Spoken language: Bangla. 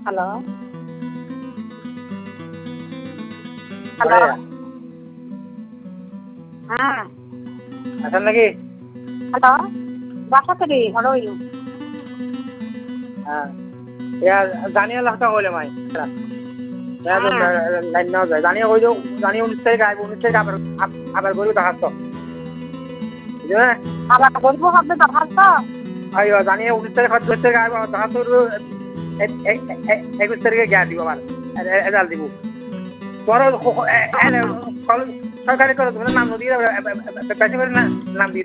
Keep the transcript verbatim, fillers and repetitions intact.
হ্যালো হ্যালো হ্যাঁ আছেন নাকি? হ্যালো বাসাতে হলোই হ্যাঁ ইয়া জানিয়ে লাখটা হইলে মাই লাইন নাও যায় জানিয়ে কই দিও জানিয়ে উনিশ তারিখ আইব উনিশ তারিখ আবার আবার গরু দেখাচ্ছ বুঝলে আবার বলবো হবে দরখাস্ত আইও জানিয়ে উনিশ তারিখ দশ তারিখ আইব দেখাচ্ছ একুশ তারিখে গিয়া দিব আবার এজাল দিব তোর সরকারি করে নাম দিয়ে বেশি করে নাম দিয়ে